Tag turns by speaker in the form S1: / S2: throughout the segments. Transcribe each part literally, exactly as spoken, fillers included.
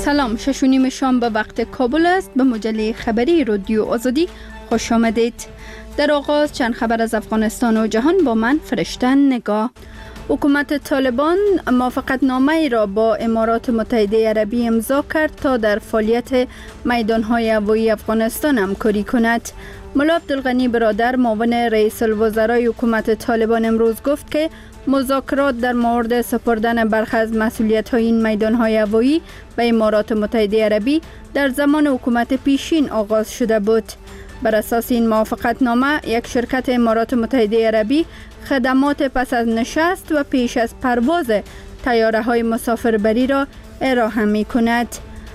S1: سلام، شش و نیم شام به وقت کابل است. به مجله خبری رادیو آزادی خوش آمدید. در آغاز چند خبر از افغانستان و جهان با من فرشته نگاه. حکومت طالبان موافقتنامه را با امارات متحده عربی امضا کرد تا در فعالیت میدان‌های هوایی افغانستان همکاری کند. ملا عبدالغنی برادر معاون رئیس الوزرای حکومت طالبان امروز گفت که مذاکرات در مورد سپردن برخی از مسئولیت‌های این میدان‌های هوایی به امارات متحده عربی در زمان حکومت پیشین آغاز شده بود. بر اساس این موافقتنامه یک شرکت امارات متحده عربی خدمات پس از نشست و پیش از پرواز طیاره‌های مسافربری را ارائه می‌کند.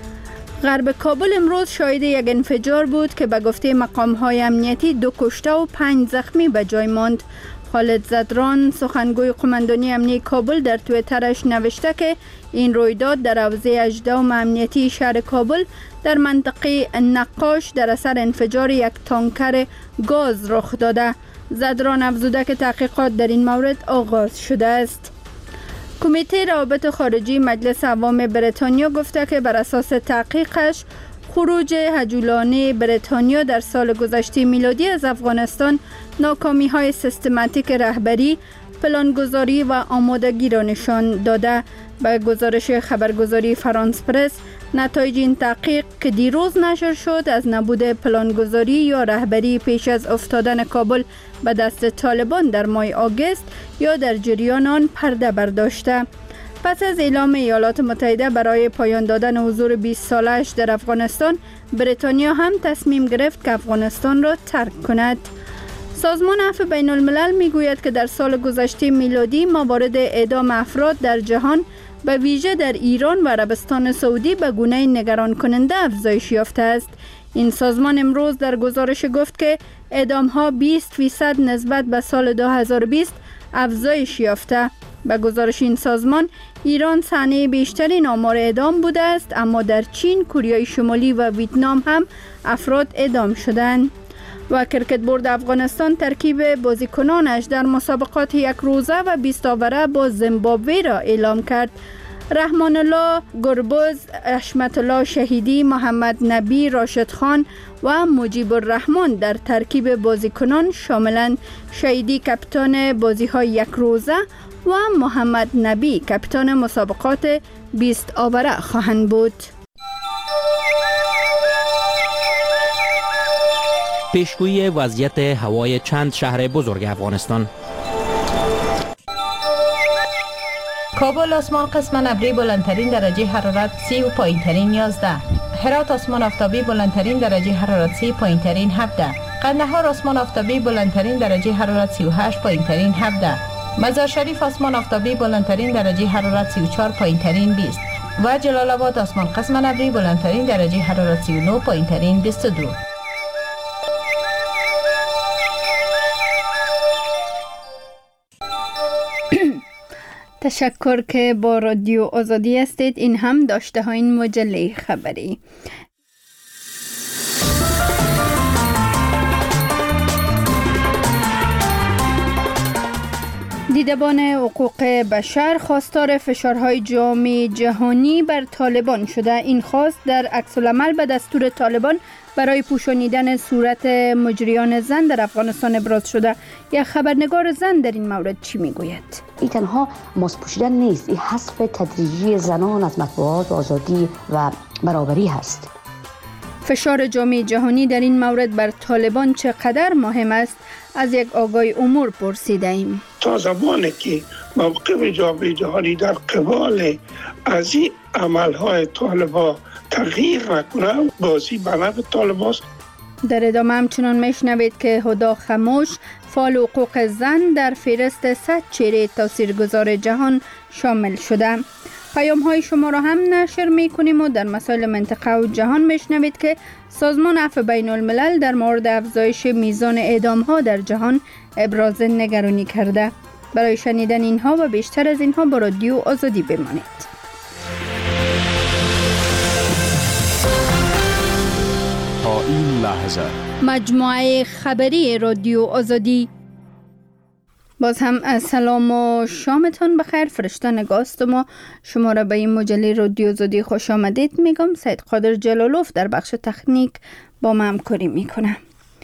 S1: غرب کابل امروز شاهد یک انفجار بود که به گفته مقام‌های امنیتی دو کشته و پنج زخمی به جای ماند. خالد زدران سخنگوی قماندانی امنیتی کابل در توییترش نوشته که این رویداد در حوزه هجدهم امنیتی شهر کابل در منطقه نقاش در اثر انفجار یک تانکر گاز رخ داده. زدران افزوده که تحقیقات در این مورد آغاز شده است. کمیته روابط خارجی مجلس عوام بریتانیا گفته که بر اساس تحقیقش خروج هجولانه بریتانیا در سال گذشته میلادی از افغانستان ناکامی های سیستماتیک رهبری، پلانگذاری و آمادگی را نشان داده. به گزارش خبرگزاری فرانس پرس، نتایج این تحقیق که دیروز نشر شد از نبود پلانگذاری یا رهبری پیش از افتادن کابل به دست طالبان در ماه آگوست یا در جریان آن پرده برداشته. پس از اعلام ایالات متحده برای پایان دادن حضور بیست سالش در افغانستان، بریتانیا هم تصمیم گرفت که افغانستان را ترک کند. سازمان عفو بین الملل می گوید که در سال گذشته میلادی موارد اعدام افراد در جهان به ویژه در ایران و عربستان سعودی به گونه نگران کننده افزایش یافته است. این سازمان امروز در گزارش گفت که اعدام ها بیست فیصد نسبت به سال دو هزار و بیست افزایش یافته. به گزارش این سازمان، ایران صحنه بیشترین آمار اعدام بوده است، اما در چین، کره شمالی و ویتنام هم افراد اعدام شدند. و کرکت بورد افغانستان ترکیب بازیکنانش در مسابقات یک روزه و بیست آوره با زیمبابوه را اعلام کرد. رحمان الله گربز، حشمت الله شهیدی، محمد نبی، راشد خان و مجیب الرحمن در ترکیب بازیکنان شاملند. شهیدی کاپیتان بازی‌های یک روزه و محمد نبی کاپیتان مسابقات بیست آوره خواهند بود.
S2: پیشگویی وضعیت هوای چند شهر بزرگ افغانستان.
S3: کابل آسمان قسم ابری بلندترین درجه حرارت سی و پایین ترین یازده. هرات آسمان آفتابی بلندترین درجه حرارت سی پایین ترین هفده. قندهار آسمان آفتابی بلندترین درجه حرارت سی و هشت پایین ترین هفده. مزار شریف آسمان آفتابی بلندترین درجه حرارت سی و چهار پایین ترین بیست و جلال آباد آسمان قسم ابری بلندترین درجه حرارت سی و نه پایین ترین بیست و دو.
S1: تشکر که با رادیو آزادی هستید. این هم داشته های این مجله خبری. دیدبان حقوق بشر خواستار فشارهای جامعه جهانی بر طالبان شده. این خواست در عکس العمل به دستور طالبان برای پوشانیدن صورت مجریان زن در افغانستان ابراز شده. یک خبرنگار زن در این مورد چی میگوید؟
S4: این تنها ماسک پوشیدن نیست، این حذف تدریجی زنان از مطبوعات، آزادی و برابری هست.
S1: فشار جامعه جهانی در این مورد بر طالبان چقدر مهم است؟ از یک آگاه امور پرسیده ایم.
S5: تا زمانی که موقف جامعه جهانی در قبال از این عملهای طالبان تغییر نکنه، بازی به نفع طالبان است.
S1: در ادامه همچنان میشنوید که هدا خموش، فعال حقوق زن، در فهرست صد چهره تاثیرگذار جهان شامل شده. پیام های شما را هم نشر می کنیم و در مسائل منطقه و جهان میشنوید که سازمان عفو بین الملل در مورد افزایش میزان اعدام ها در جهان ابراز نگرانی کرده. برای شنیدن اینها و بیشتر از اینها با رادیو آزادی بمانید.
S6: تا این لحظه
S1: مجموعه خبری رادیو آزادی. باز هم سلام و شامتان بخیر. فرشته نگاست ما شما را به این مجله رادیو آزادی خوش آمدید میگم. سید قادر جلالوف در بخش تکنیک با ما همکاری میکنه.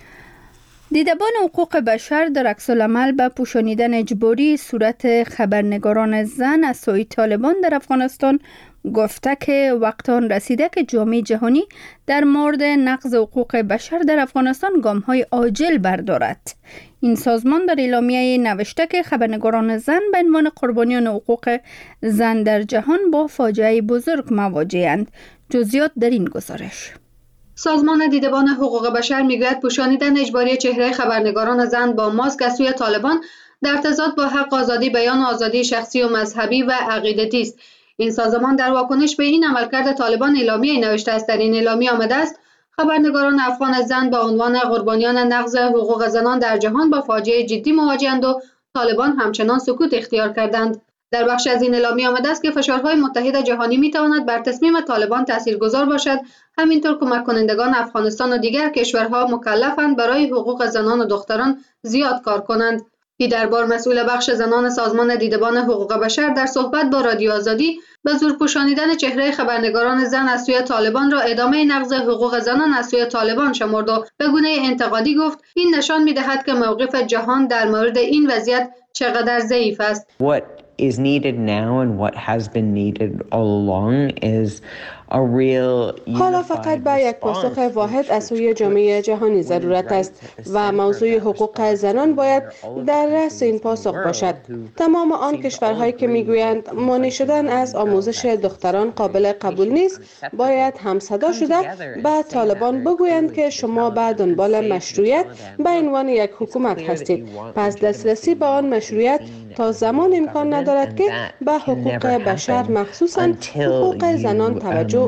S1: دیدبان حقوق بشر در عکس‌العمل به پوشانیدن اجباری صورت خبرنگاران زن از سوی طالبان در افغانستان گفته که وقت آن رسیده که جامعه جهانی در مورد نقض حقوق بشر در افغانستان گام‌های عاجل بردارد. این سازمان در اعلامیه نوشته که خبرنگاران زن به عنوان قربانیان حقوق زن در جهان با فاجعه بزرگ مواجه‌اند. جزئیات در این گزارش.
S6: سازمان دیدبان حقوق بشر میگوید پوشانیدن اجباری چهره خبرنگاران زن با ماسک از سوی طالبان در تضاد با حق آزادی بیان و آزادی شخصی و مذهبی و عقیدتی است. این سازمان در واکنش به این عملکرد طالبان اعلامیه نوشته است. در این اعلامیه آمده است خبرنگاران افغان زن با عنوان قربانیان نقض حقوق زنان در جهان با فاجعه جدی مواجه‌اند و طالبان همچنان سکوت اختیار کردند. در بخش از این اعلامیه آمده است که فشارهای متحد جهانی میتواند بر تصمیم طالبان تاثیرگذار باشد. همینطور کمک کنندگان افغانستان و دیگر کشورها مکلفند برای حقوق زنان و دختران زیاد کار کنند. دیدربار مسئول بخش زنان سازمان دیدبان حقوق بشر در صحبت با رادیو آزادی به زور پوشانیدن چهره خبرنگاران زن از سوی طالبان را ادامه نقض حقوق زنان از سوی طالبان شمرد و به گونه انتقادی گفت این نشان می‌دهد که موقف جهان در مورد این وضعیت چقدر ضعیف است.
S7: What is needed now and what has been needed all along is a real
S8: حالا فقط با یک پاسخ واحد از سوی جامعه جهانی ضرورت است و موضوع حقوق زنان باید در رأس این پاسخ باشد. تمام آن کشورهایی که میگویند مانع شدن از آموزش دختران قابل قبول نیست باید همصدا شده به طالبان بگویند که شما به دنبال مشروعیت به عنوان یک حکومت هستید، پس دسترسی به آن مشروعیت تا زمان امکان ندارد که به حقوق بشر مخصوصاً حقوق زنان توجه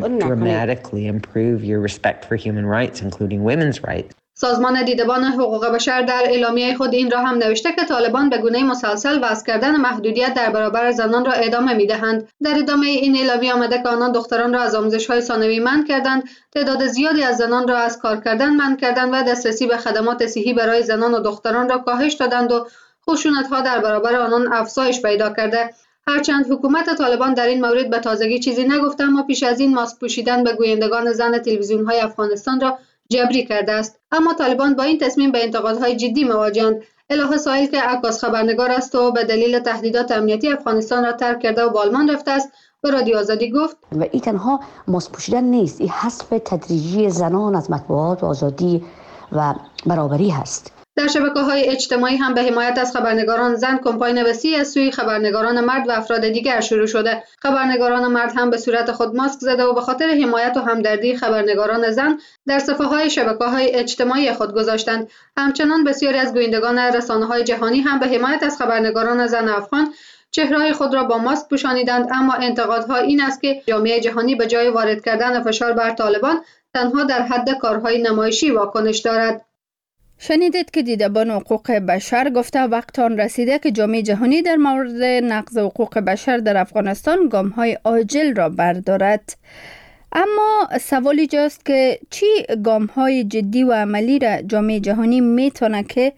S6: سازمان دیدبان حقوق بشر در اعلامیه خود این را هم نوشته که طالبان به گونه مسلسل وضع کردن محدودیت در برابر زنان را ادامه می‌دهند. در ادامه این اعلامیه آمده که آنان دختران را از آموزش‌های ثانوی منع کردند، تعداد زیادی از زنان را از کار کردن منع کردند و دسترسی به خدمات صحی برای زنان و دختران را کاهش دادند و خشونت‌ها در برابر آنان افزایش پیدا کرده. هرچند حکومت طالبان در این مورد به تازگی چیزی نگفته اما پیش از این ماسک پوشیدن به گویندگان زن تلویزیون‌های افغانستان را جبری کرده است. اما طالبان با این تصمیم به انتقادهای جدی مواجه‌اند. الهه سائل که عکاس خبرنگار است و به دلیل تهدیدات امنیتی افغانستان را ترک کرده و بالمان رفته است به رادیو آزادی گفت
S4: و این تنها ماسک پوشیدن نیست، این حذف تدریجی زنان از مطبوعات و آزادی و برابری هست.
S6: در شبکه‌های اجتماعی هم به حمایت از خبرنگاران زن کمپاین وسیعی از سوی خبرنگاران مرد و افراد دیگر شروع شده. خبرنگاران مرد هم به صورت خود ماسک زده و به خاطر حمایت و همدردی خبرنگاران زن در صفحه‌های شبکه‌های اجتماعی خود گذاشتند. همچنان بسیاری از گویندگان رسانه‌های جهانی هم به حمایت از خبرنگاران زن افغان چهره‌های خود را با ماسک پوشانیدند. اما انتقادها این است که جامعه جهانی به جای وارد کردن فشار بر طالبان تنها در حد کارهای نمایشی واکنش دارد.
S1: شنیدید که دیدبان حقوق بشر گفته وقت آن رسیده که جامعه جهانی در مورد نقض حقوق بشر در افغانستان گام‌های عاجل را بردارد. اما سوالی جاست که چی گام‌های جدی و عملی را جامعه جهانی میتونه که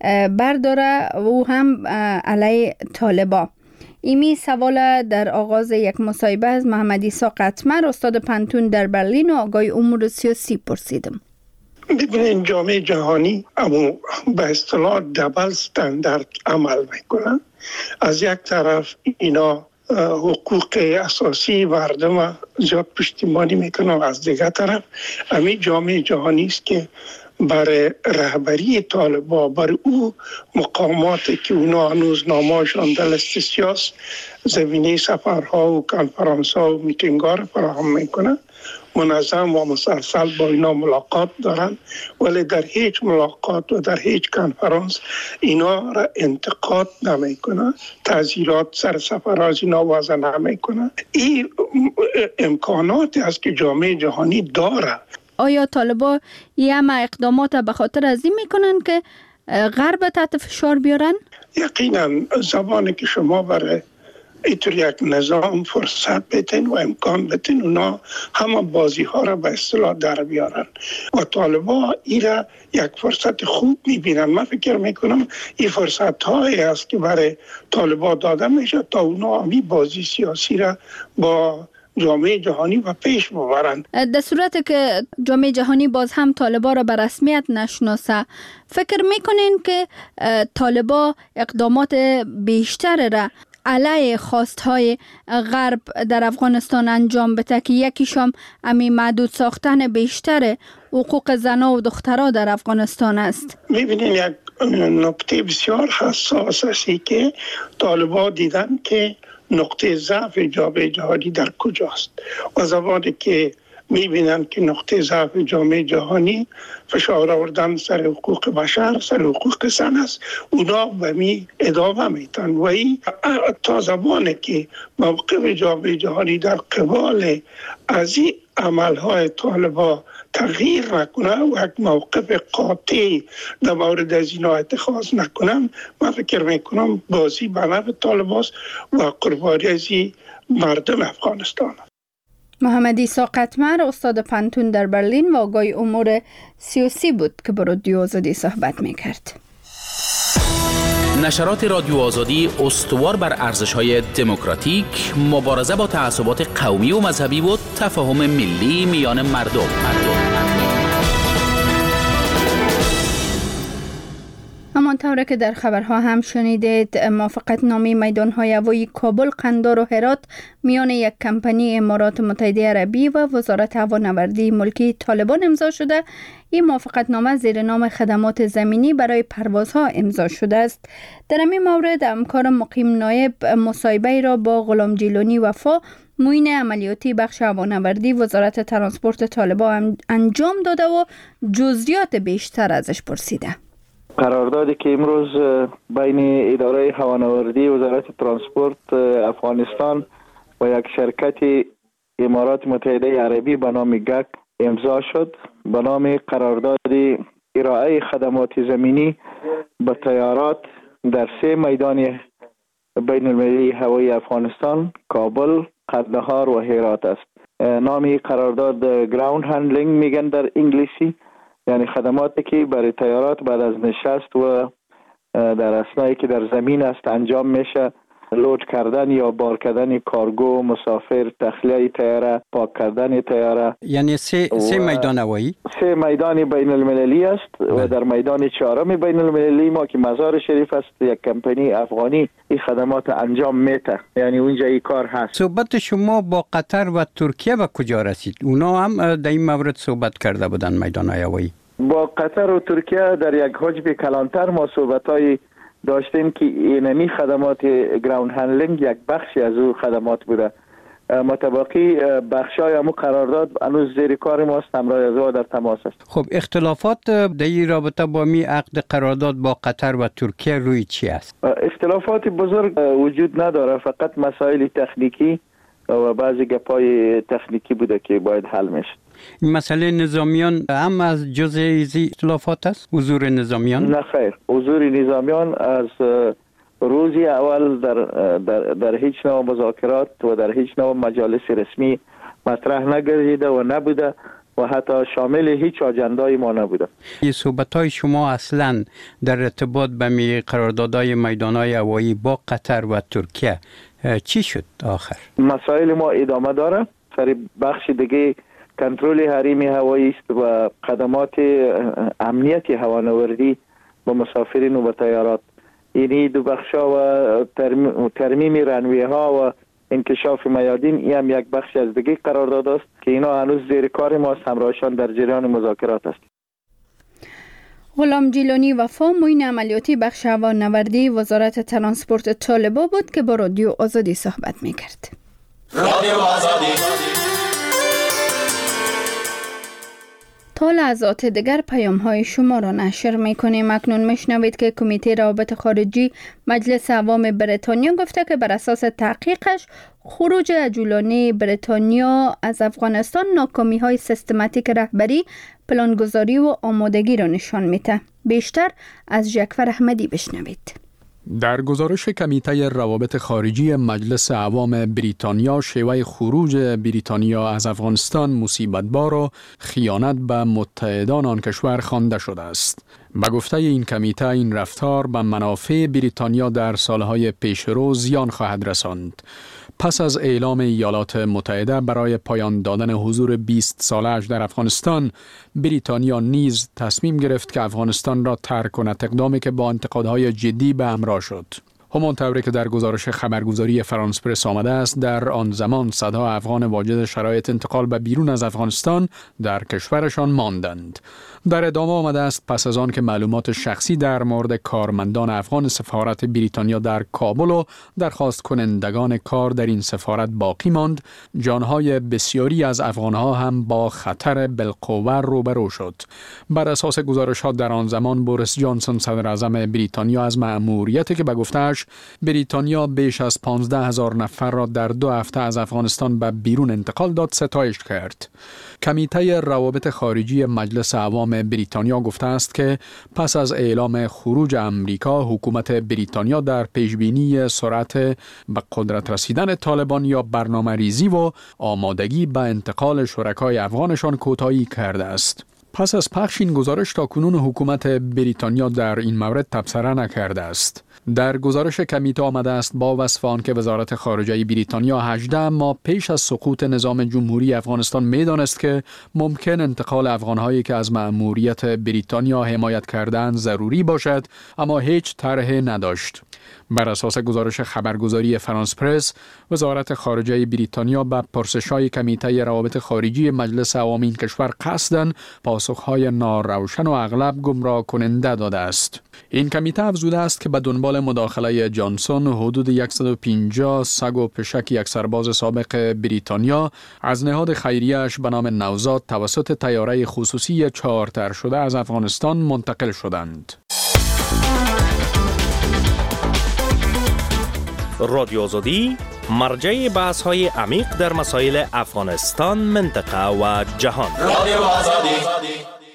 S1: برداره و هم علیه طالبان؟ ایمی سوال در آغاز یک مصاحبه از محمد عیسی قطمر استاد پنتون در برلین و آقای امور سیاسی پرسیدم.
S5: ببینید جامعه جهانی اما به اصطلاح دبل استاندارد عمل میکنن. از یک طرف اینا حقوق اساسی مردم زیاد پشتیبانی میکنن، از دیگر طرف همین جامعه جهانی است که برای رهبری طالبان، برای او مقاماتی که اونا هنوز نامه‌شان در لیست سیاست زمینه سفرها و کنفرانس‌ها و میتینگ‌ها را فراهم میکنن، منظم و مسلسل با اینا ملاقات دارن، ولی در هیچ ملاقات و در هیچ کنفرانس اینا را انتقاد نمیکنن، تعزیرات سر سفرها از اینا وضع نمیکنن. این امکاناتی است که جامعه جهانی داره.
S1: آیا طالبان یه همه اقدامات به خاطر از این میکنن که غرب تحت فشار بیارن؟
S5: یقینا زبانی که شما برای اینطور یک نظام فرصت بتین و امکان بتین اونا همه بازی ها را به اصطلاح در بیارن و طالبا این را یک فرصت خوب میبینن. من فکر میکنم این فرصت هایی است که برای طالبا داده میشه تا اونا همی بازی سیاسی را با جامعه جهانی و پیش ببرند.
S1: در صورت که جامعه جهانی باز هم طالبا را به رسمیت نشناسه، فکر میکنین که طالبا اقدامات بیشتر را علیه خواستهای غرب در افغانستان انجام بده که یکیشم امی محدود ساختن بیشتر حقوق زنها و دخترها در افغانستان است؟
S5: میبینین یک نکته بسیار حساس است که طالبا دیدن که نقطه ضعف جامعه جهانی در کجاست و زمانی که میبینن که نقطه ضعف جامعه جهانی فشار آوردن سر حقوق بشر، سر حقوق زن است، اونا به می ادامه میتن و این تا زمانی که موقف جامعه جهانی در قبال از این عملهای طالبا تغییر نکنه و یک موقف قاطع در مورد از اینا اتخاذ نکنم، من فکر میکنم بازی به نفع طالباست و قربانی از مردم افغانستان.
S1: محمد عیسی قطمر، استاد پنتون در برلین و آگای امور سیاسی بود که با رادیو آزادی صحبت میکرد.
S2: نشرات رادیو آزادی استوار بر ارزش‌های دموکراتیک، مبارزه با تعصبات قومی و مذهبی و تفاهم ملی میان مردم. مردم.
S1: همانطور که در خبرها هم شنیدید، موافقت نامه میدان‌های هوایی کابل، قندار و هرات میان یک کمپانی امارات متحده عربی و وزارت هوانوردی ملکی طالبان امضا شده. این موافقت نامه زیر نام خدمات زمینی برای پروازها امضا شده است. در این مورد همکار مقیم نایب مصاحبه را با غلام جیلانی وفا، معین عملیاتی بخش هوانوردی وزارت ترانسپورت طالبان انجام داده و جزئیات بیشتر ازش پرسیده.
S9: قراردادی که امروز بین اداره هوانوردی وزارت ترانسپورت افغانستان و یک شرکت امارات متحده عربی به نام گک امضا شد، به نام قرارداد ارائه خدمات زمینی به طیارات در سه میدان بین المللی هوایی افغانستان، کابل، قندهار و هرات است. نام قرارداد گراوند هندلینگ میگن در انگلیسی، یعنی خدماتی که برای طیارات بعد از نشست و در اثنایی که در زمین است انجام میشه، لود کردن یا بار کردن کارگو، مسافر، تخلیه طیاره، پاک کردن طیاره.
S10: یعنی سه سه میدان هوایی،
S9: سه میدان بین المللی است بله. و در میدان چهارم بین المللی ما که مزار شریف است، یک کمپانی افغانی این خدمات انجام میده، یعنی اونجا این کار هست.
S10: صحبت شما با قطر و ترکیه به کجا رسید؟ اونا هم در این مورد صحبت کرده بودن میدان هوایی؟
S9: با قطر و ترکیه در یک حجم کلانتر ما صحبت‌های داشتیم که اینمی خدمات گراوند هندلینگ یک بخشی از او خدمات بوده. متباقی بخشای همون قرارداد هنوز زیر کار ماست، همراه از او در تماس است.
S10: خب اختلافات در این رابطه با می عقد قرارداد با قطر و ترکیه روی چی است؟
S9: اختلافات بزرگ وجود نداره، فقط مسائل تکنیکی و بعضی گپای تکنیکی بوده که باید حل میشه.
S10: این مسئله نظامیان هم از جزء این اختلافات است؟ حضور نظامیان؟
S9: نه خیر، حضور نظامیان از روزی اول در, در, در هیچ نوع مذاکرات و در هیچ نوع مجالس رسمی مطرح نگردیده و نبوده و حتی شامل هیچ آجندای ما نبوده.
S10: این صحبت‌های شما اصلاً در ارتباط به می قراردادهای میدان‌های هوایی با قطر و ترکیه چی شد آخر؟
S9: مسائل ما ادامه داره. سر بخش دیگه کنترل حریم هوایی است و خدمات امنیت هوانوردی با مسافرین و با طیارات. یعنی دو بخشا و ترمیم رنوی ها و انکشاف میادین، این هم یک بخش از دیگه قرارداد است که اینا هنوز زیر کار ماست، همراهشان در جریان مذاکرات است.
S1: غلام جیلانی وفا، معین عملیاتی بخش هوانوردی وزارت ترانسپورت طالبا بود که با رادیو آزادی صحبت میکرد. رادیو آزادی. تا لحظات دیگر پیام های شما را نشر میکنیم. اکنون میشنوید که کمیته روابط خارجی مجلس عوام بریتانیا گفته که بر اساس تحقیقش خروج عجولانه بریتانیا از افغانستان ناکامی های سیستماتیک رهبری، پلانگذاری و آمادگی را نشان میده. بیشتر از جعفر احمدی بشنوید.
S11: در گزارش کمیته روابط خارجی مجلس عوام بریتانیا، شیوه خروج بریتانیا از افغانستان مصیبت‌بار و خیانت به متحدان آن کشور خوانده شده است. به گفته این کمیته، این رفتار به منافع بریتانیا در سالهای پیشرو زیان خواهد رساند. پس از اعلام ایالات متحده برای پایان دادن حضور بیست ساله‌اش در افغانستان، بریتانیا نیز تصمیم گرفت که افغانستان را ترک کند، اقدامی که با انتقادهای جدی به همراه شد. همان طوری که در گزارش خبرگزاری فرانس پرس آمده است، در آن زمان صدها افغان واجد شرایط انتقال به بیرون از افغانستان در کشورشان ماندند. در ادامه آمده است پس از آن که معلومات شخصی در مورد کارمندان افغان سفارت بریتانیا در کابل و درخواست کنندگان کار در این سفارت باقی ماند، جانهای بسیاری از افغانها هم با خطر بالقوه روبرو شد. بر اساس گزارشات در آن زمان، بوریس جانسون صدر اعظم بریتانیا از مأموریتی که به گفته‌اش بریتانیا بیش از پانزده هزار نفر را در دو هفته از افغانستان به بیرون انتقال داد ستایش کرد. کمیته روابط خارجی مجلس عوام بریتانیا گفته است که پس از اعلام خروج امریکا، حکومت بریتانیا در پیشبینی سرعت به قدرت رسیدن طالبان یا برنامه ریزی و آمادگی به انتقال شرکای افغانشان کوتاهی کرده است. پس از پخش این گزارش تاکنون حکومت بریتانیا در این مورد تبصره نکرده است. در گزارش کمیته آمده است با وصف آن که وزارت خارجه بریتانیا هجده ماه پیش از سقوط نظام جمهوری افغانستان می‌دانست که ممکن انتقال افغان‌هایی که از مأموریت بریتانیا حمایت کردند ضروری باشد، اما هیچ طرحی نداشت. بر اساس گزارش خبرگزاری فرانس پرس، وزارت خارجه بریتانیا به پرسش‌های کمیته روابط خارجی مجلس عوام این کشور قصداً پاسخ‌های ناروشن و اغلب گمراه کننده داده است. این کمیته افزوده است که به دنبال مداخله جانسون، حدود صد و پنجاه سگ و پشک یک سرباز سابق بریتانیا از نهاد خیریه‌اش به نام نوزاد توسط طیاره خصوصی چارتر شده از افغانستان منتقل شدند.
S12: رادیو آزادی مرجع بحث های عمیق در مسائل افغانستان، منطقه و جهان. رادیو آزادی.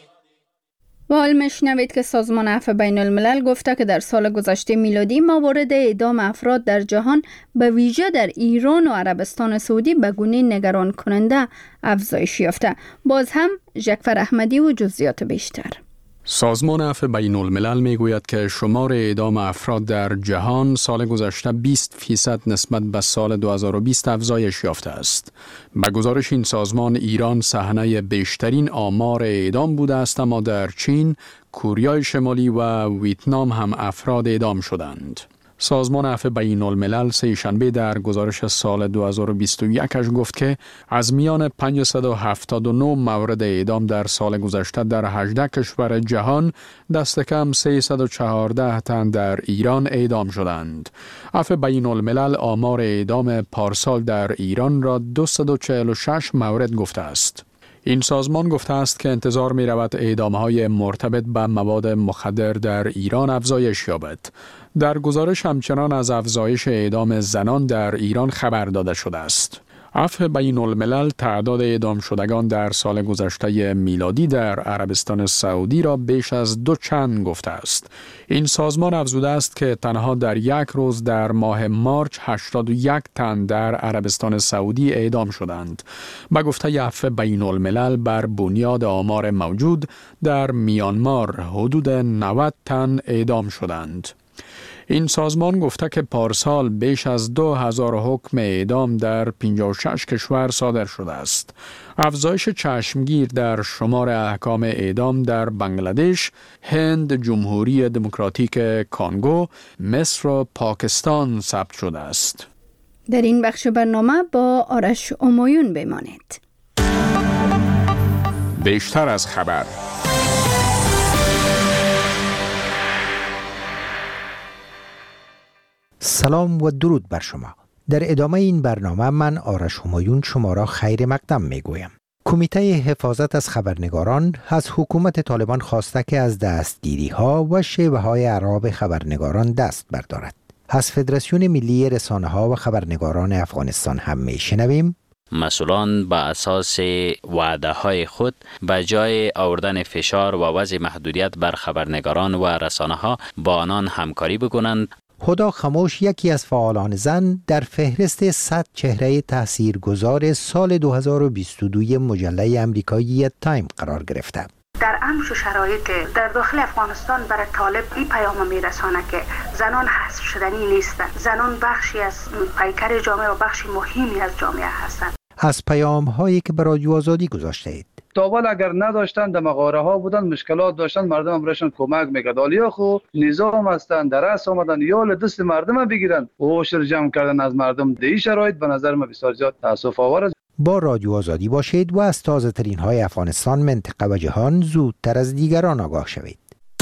S1: و حال میشنوید که سازمان عفو بین الملل گفته که در سال گذشته میلادی موارد اعدام افراد در جهان به ویژه در ایران و عربستان سعودی به گونه نگران کننده افزایش یافته. باز هم جعفر احمدی و جزئیات بیشتر.
S11: سازمان عفو بین الملل می گوید که شمار اعدام افراد در جهان سال گذشته بیست فیصد نسبت به سال دو هزار و بیست افزایش یافته است. به گزارش این سازمان، ایران صحنه بیشترین آمار اعدام بوده است، اما در چین، کوریای شمالی و ویتنام هم افراد اعدام شدند. سازمان عفو بین الملل سه شنبه در گزارش سال دو هزار و بیست و یک اش گفت که از میان پانصد و هفتاد و نه مورد اعدام در سال گذشته در هجده کشور جهان، دست کم سیصد و چهارده تن در ایران اعدام شدند. عفو بین الملل آمار اعدام پارسال در ایران را دویست و چهل و شش مورد گفته است. این سازمان گفته است که انتظار می رود اعدام‌های مرتبط به مواد مخدر در ایران افزایش یابد. در گزارش همچنان از افزایش اعدام زنان در ایران خبر داده شده است. عفو بین الملل تعداد اعدام شدگان در سال گذشته میلادی در عربستان سعودی را بیش از دو چند گفته است. این سازمان افزوده است که تنها در یک روز در ماه مارچ هشتاد و یک تن در عربستان سعودی اعدام شدند. به گفته عفو بین الملل، بر بنیاد آمار موجود در میانمار حدود نود تن اعدام شدند. این سازمان گفته که پارسال بیش از دو هزار حکم اعدام در پنجاه و شش کشور صادر شده است. افزایش چشمگیر در شمار احکام اعدام در بنگلادش، هند، جمهوری دموکراتیک کانگو، مصر و پاکستان ثبت شده است.
S1: در این بخش برنامه با آرش همایون بمانید.
S11: بیشتر از خبر.
S13: سلام و درود بر شما. در ادامه این برنامه من آرش همایون شما را خیر مقدم می گویم. کمیته حفاظت از خبرنگاران از حکومت طالبان خواسته که از دستگیری ها و شیوه های اعراب خبرنگاران دست بردارد. از فدراسیون ملی رسانه ها و خبرنگاران افغانستان هم می شنویم.
S14: مسئولان با اساس وعده های خود به جای آوردن فشار و وضع محدودیت بر خبرنگاران و رسانه ها با آنان همکاری بکنند
S13: هدا خموش یکی از فعالان زن در فهرست صد چهره تاثیرگذار سال دو هزار و بیست و دو مجله امریکایی تایم قرار گرفته.
S15: در امش شرایط در داخل افغانستان برای طالب این پیام میرسانه که زنان حذف شدنی نیستند. زنان بخشی از پیکر جامعه و بخشی مهمی از جامعه هستند.
S13: از پیام هایی که برای رادیو آزادی گذاشته اید.
S16: تاول اگر نداشتن در مغاره ها بودن، مشکلات داشتن، مردم هم رشن کمک میکرد. حالا خو نظام هستن در رأس آمدن یا دست مردم بگیرن و عشر جمع کردن از مردم. در این شرایط به نظر من بسیار زیاد تاسف آور است.
S13: با رادیو آزادی باشید و از تازه ترین های افغانستان، منطقه و جهان زودتر از دیگران آگاه شوید.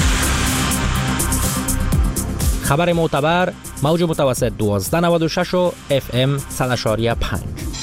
S17: خبر معتبر، موج متوسط دوازده نود و شش و اف ام صد و پنج.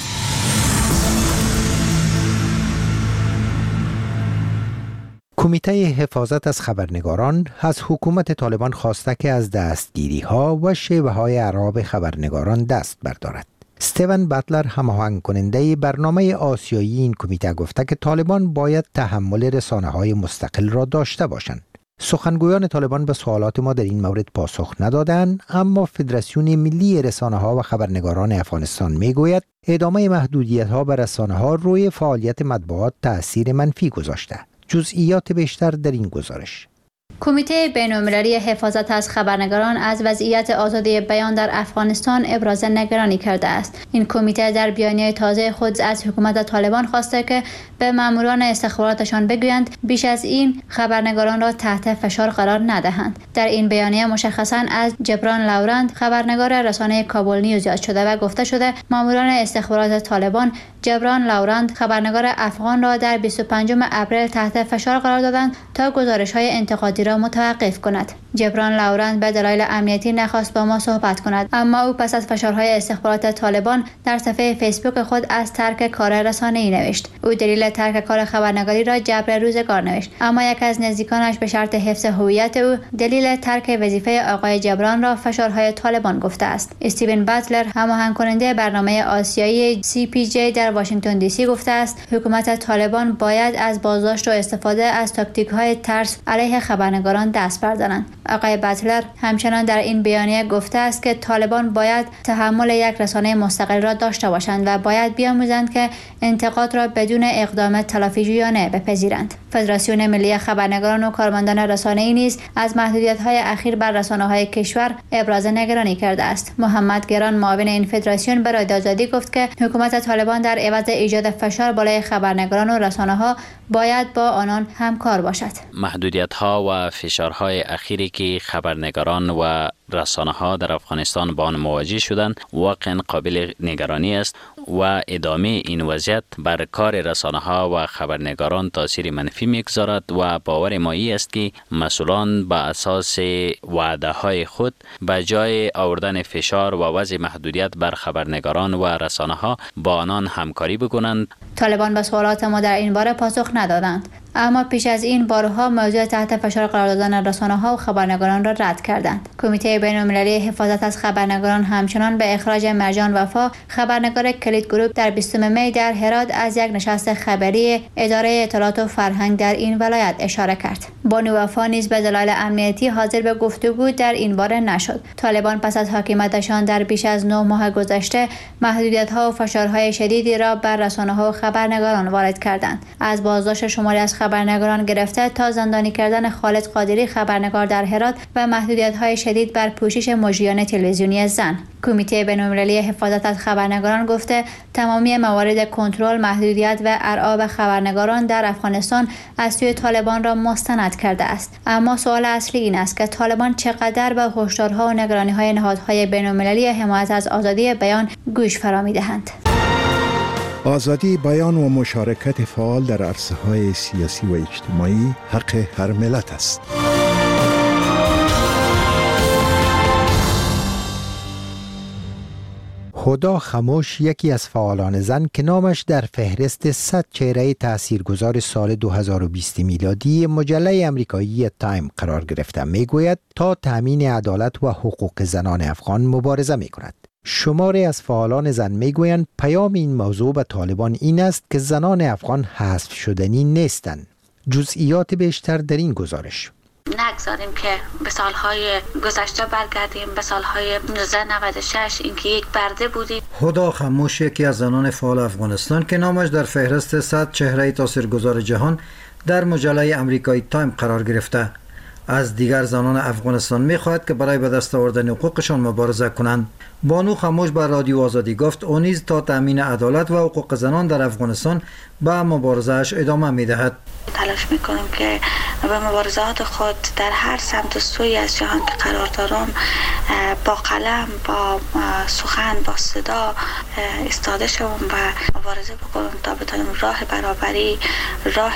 S13: کمیته حفاظت از خبرنگاران از حکومت طالبان خواسته که از دستگیری ها و شیوه های اعراب خبرنگاران دست بردارد. استیون باتلر، هماهنگ کننده برنامه آسیایی این کمیته، گفته که طالبان باید تحمل رسانه های مستقل را داشته باشند. سخنگویان طالبان به سوالات ما در این مورد پاسخ ندادند، اما فدراسیون ملی رسانه ها و خبرنگاران افغانستان میگوید ادامه محدودیت ها بر رسانه ها روی فعالیت مطبوعات تأثیر منفی گذاشته. جزئیات بیشتر در این گزارش.
S1: کمیته بین‌المللی حفاظت از خبرنگاران از وضعیت آزادی بیان در افغانستان ابراز نگرانی کرده است. این کمیته در بیانیه تازه خود از حکومت طالبان خواسته که به ماموران استخباراتشان بگویند بیش از این خبرنگاران را تحت فشار قرار ندهند. در این بیانیه مشخصاً از جبران لاورند، خبرنگار رسانه کابل نیوز یاد شده و گفته شده ماموران استخبارات طالبان جبران لاورند، خبرنگار افغان را در بیست و پنجم اپریل تحت فشار قرار دادند تا گزارش‌های انتقادی را متوقف کند. جبران لاورند به دلایل امنیتی نخواست با ما صحبت کند، اما او پس از فشارهای استخبارات طالبان در صفحه فیسبوک خود از ترک کار رسانه‌ای نوشت. او دلیل ترک کار خبرنگاری را جبر روزگار نوشت، اما یک از نزدیکانش به شرط حفظ هویت او دلیل ترک وظیفه آقای جبران را فشارهای طالبان گفته است. استیون باتلر، هماهنگ کننده برنامه آسیایی سی پی جی در واشنگتن دی سی، گفته است حکومت طالبان باید از بازداشت و استفاده از تاکتیک‌های ترس علیه خبرنگاران دست بردارند. آقای باتلر همچنان در این بیانیه گفته است که طالبان باید تحمل یک رسانه مستقل را داشته باشند و باید بیاموزند که انتقاد را بدون اقدام تلافی‌جویانه بپذیرند. فدراسیون ملی خبرنگاران و کارمندان رسانه‌ای نیز از محدودیت‌های اخیر بر رسانه‌های کشور ابراز نگرانی کرده است. محمد گران، معاون این فدراسیون، به رادیو آزادی گفت که حکومت طالبان در عوض ایجاد فشار بالای خبرنگاران و رسانه‌ها باید با آنان همکار باشد.
S14: محدودیت‌ها و فشارهای اخیری که خبرنگاران و رسانه‌ها در افغانستان با آن مواجه شدند واقعا قابل نگرانی است و ادامه این وضعیت بر کار رسانه‌ها و خبرنگاران تاثیر منفی می‌گذارد و باور ما است که مسئولان با اساس وعده‌های خود به جای آوردن فشار و وضع محدودیت بر خبرنگاران و رسانه‌ها با آنان همکاری بکنند.
S1: طالبان به سوالات ما در این باره پاسخ ندادند، اما پیش از این بارها موضوع تحت فشار قرار دادن رسانه‌ها و خبرنگاران را رد کردند. کمیته بین‌المللی حفاظت از خبرنگاران همچنان به اخراج مرجان وفا، خبرنگار کلید گروپ، در بیستم می در هرات از یک نشست خبری اداره اطلاعات و فرهنگ در این ولایت اشاره کرد. بانو وفا نیز به دلایل امنیتی حاضر به گفتگو در این باره نشد. طالبان پس از حاکمیتشان در بیش از نه ماه گذشته محدودیت‌ها و فشارهای شدیدی را بر رسانه‌ها و خبرنگاران وارد کردند. از بازداشت شماری از خبرنگاران گرفته تا زندانی کردن خالد قادری، خبرنگار در هرات، و محدودیت‌های شدید بر پوشش مجریان تلویزیونی زن. کمیته بین‌المللی حفاظت از خبرنگاران گفته تمامی موارد کنترل، محدودیت و ارعاب خبرنگاران در افغانستان از سوی طالبان را مستند کرده است. اما سوال اصلی این است که طالبان چقدر به هشدارها و نگرانی‌های نهادهای بین‌المللی حمایت از آزادی بیان گوش فرا می‌دهند.
S18: آزادی بیان و مشارکت فعال در عرصه‌های سیاسی و اجتماعی حق هر ملت است.
S13: هدا خموش، یکی از فعالان زن که نامش در فهرست صد چهره تاثیرگذار سال دو هزار و بیست میلادی مجله امریکایی تایم قرار گرفته، میگوید تا تامین عدالت و حقوق زنان افغان مبارزه میکند. شماری از فعالان زن میگویند پیام این موضوع به طالبان این است که زنان افغان حذف شدنی نیستند. جزئیات بیشتر در این گزارش.
S15: نگذاریم که به سالهای گذشته برگردیم، به سالهای نود و شش، اینکه یک برده بودیم.
S19: هدا خاموش یکی از زنان فعال افغانستان که نامش در فهرست صد چهره تاثیرگذار جهان در مجله امریکایی تایم قرار گرفته، از دیگر زنان افغانستان می‌خواهد که برای به دست آوردن حقوقشان مبارزه کنند. بانو خاموش بر رادیو آزادی گفت او نیز تا تامین عدالت و حقوق زنان در افغانستان به مبارزه‌اش ادامه می‌دهد.
S15: تلاش می‌کنیم که به مبارزات خود در هر سمت و سوی از جهان که قرار دارم با قلم، با سخن، با صدا ایستاده شوم و مبارزه بکنم تا بتونم راه برابری، راه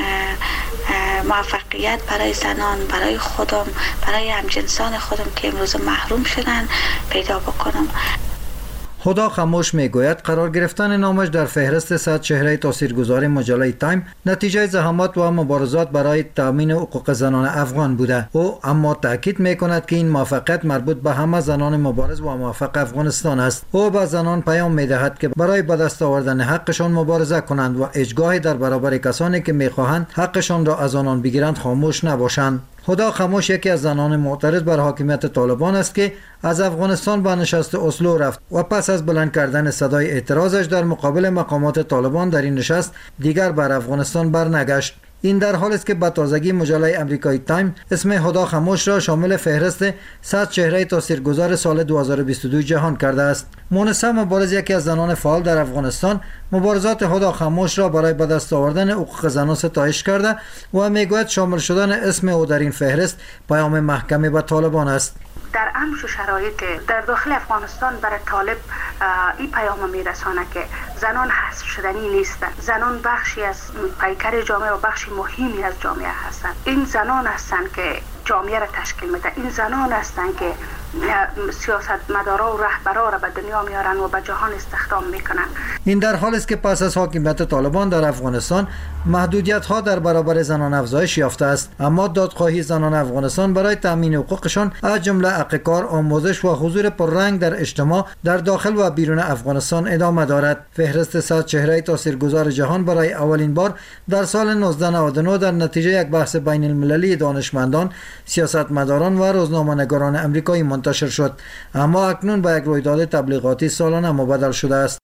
S15: موفقیت برای زنان، برای خودم، برای همجنسان خودم که امروز محروم شدن پیدا بکنم.
S19: هدا خاموش میگوید قرار گرفتن نامش در فهرست صد چهره تاثیرگذار مجله تایم نتیجه زحمات و مبارزات برای تامین حقوق زنان افغان بوده. او اما تاکید میکند که این موفقیت مربوط به همه زنان مبارز و موفق افغانستان است. او به زنان پیام میدهد که برای به دست آوردن حقشان مبارزه کنند و هیچگاه در برابر کسانی که میخواهند حقشان را از آنان بگیرند خاموش نباشند. هدا خاموش یکی از زنان معترض بر حاکمیت طالبان است که از افغانستان به نشست اسلو رفت و پس از بلند کردن صدای اعتراضش در مقابل مقامات طالبان در این نشست دیگر بر افغانستان برنگشت. این در حالی است که به تازگی مجله امریکایی تایم اسم هدا خاموش را شامل فهرست صد چهره تاثیرگذار سال دو هزار و بیست و دو جهان کرده است. مونسه مبارز یکی از زنان فعال در افغانستان مبارزات هدا خاموش را برای به دست آوردن حقوق زنان ستایش کرده و میگوید شامل شدن اسم او در این فهرست پیام محکمی به طالبان است.
S15: در امش و شرایط در داخل افغانستان برای طالب این پیام میرسانه که زنان حذف شدنی نیستند. زنان بخشی از پیکر جامعه و بخشی مهمی از جامعه هستند. این زنان هستند که جامعه را تشکیل میده. این زنان هستند که سیاستمدارا و رهبرا را به دنیا میارن و به جهان استخدام میکنن.
S19: این در حالی است که پس از حاکمیت طالبان در افغانستان محدودیت ها در برابر زنان افزایش یافته است، اما دادخواهی زنان افغانستان برای تامین حقوقشان از جمله حق کار، آموزش و حضور پررنگ در اجتماع در داخل و بیرون افغانستان ادامه دارد. فهرست صد چهره تاثیرگذار جهان برای اولین بار در سال نوزده نود و نه در نتیجه یک بحث بین المللی دانشمندان، سیاستمداران و روزنامه‌نگاران آمریکایی منتشر شد، اما اکنون به یک رویداد تبلیغاتی سالانه مبدل شده است.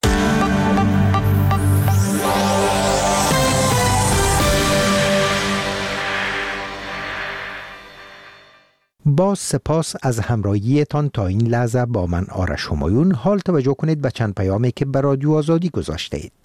S13: باز سپاس از همراهیتان تا این لحظه با من آرش همایون. حال توجه کنید به چند پیامی که به رادیو آزادی گذاشته اید.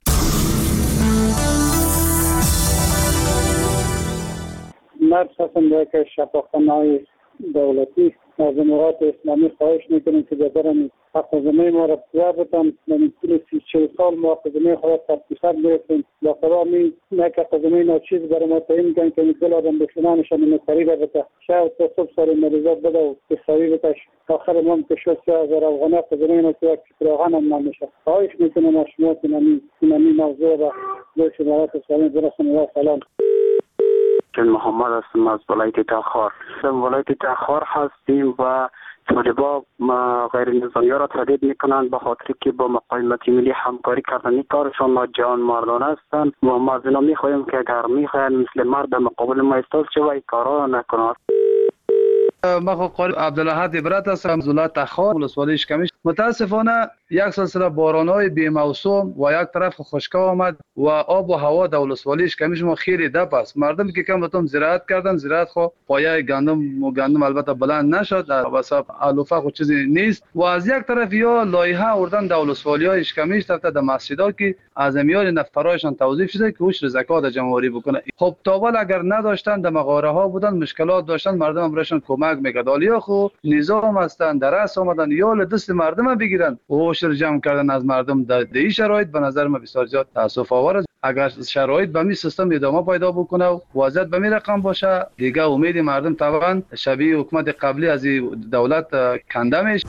S20: مرد هستم که شفاخانه‌های دولتی از امارات اسلامی خواهش میکنیم که جبران حق زمین ما را بیابتن. من طول سی چهل سال ما حق زمین خواهد تفکیصت گرفتیم با خدا می نک حق زمین ها چیز برای ما تعیین میکنن که مثل آدم بخونانشان این خرید بده شاید تا صبح سال مریضات بده و بخرید بده آخر ما هم که شد سه هزار افغانه حق زمین ها که یک فراغان هم نمیشه. خواهش میکنم از شما که نمی موضوع را دوش امارات اسلامی برسن و سلام.
S21: که محمد هستم از ولایت تخار. ولایت تخار هستیم و طالبا غیر نظامی را تهدید میکنند به خاطر که با مقاومت ملی همکاری کردن. این کارشان ما جان مردانه هستند و ما از اینا میخواهیم که اگر میخواهند مثل مرد در مقابل ما ایستاد شود این کارا را نکنند.
S16: ما خو قاری عبدالحد عبرت هستم از ولایت تخار ولسوالی اشکمیش. متاسفانه یک سلسله باران‌های بی‌موسوم و یک طرف خشکی آمد و آب و هوا در ولسوالی اشکمیش ما خیلی دپ است. مردم که کم بتون زراعت کردن، زراعت خو پایه گندم و گندم البته بلند نشد، واسه علوفه خو چیزی نیست و از یک طرف یا لایحه آوردن در ولسوالی‌های اشکمیش طرف در مسجدها که از میار نفرایشان توظیف شده که اوش زکات جمهوری بکنه. خب تاول اگر نداشتن در مغاره ها بودن، مشکلات داشتن، مردم امرشان کمک میکرد. حالا خو نظام هستن درس آمدن یا دست مردم بگیرن و جمع کردن از مردم در این شرایط به نظر من بسیار زیاد تاسف آور است. اگر شرایط به می سیستم ادامه پیدا بکنه و وضعیت به می رقم باشه دیگه امید مردم طبعا شبیه حکومت قبلی از دولت کنده میشه.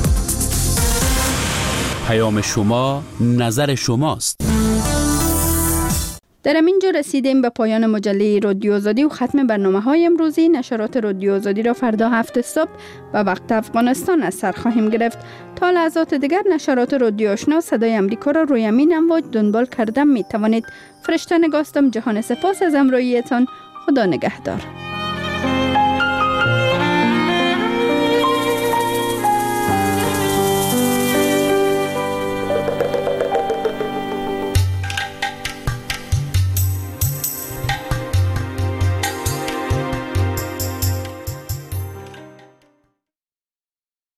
S2: پیام شما نظر شماست.
S1: در همینجا رسیدیم به پایان مجله رادیو آزادی و ختم برنامه های امروزی. نشرات رادیو آزادی را فردا هفت صبح به وقت افغانستان از سر خواهیم گرفت. تا لحظات دیگر نشرات رادیو آشنا صدای امریکا را روی امین امواج دنبال کردن می توانید. فرشته نگاستم. جهان سپاس از همراهیتان. خدا نگهدار.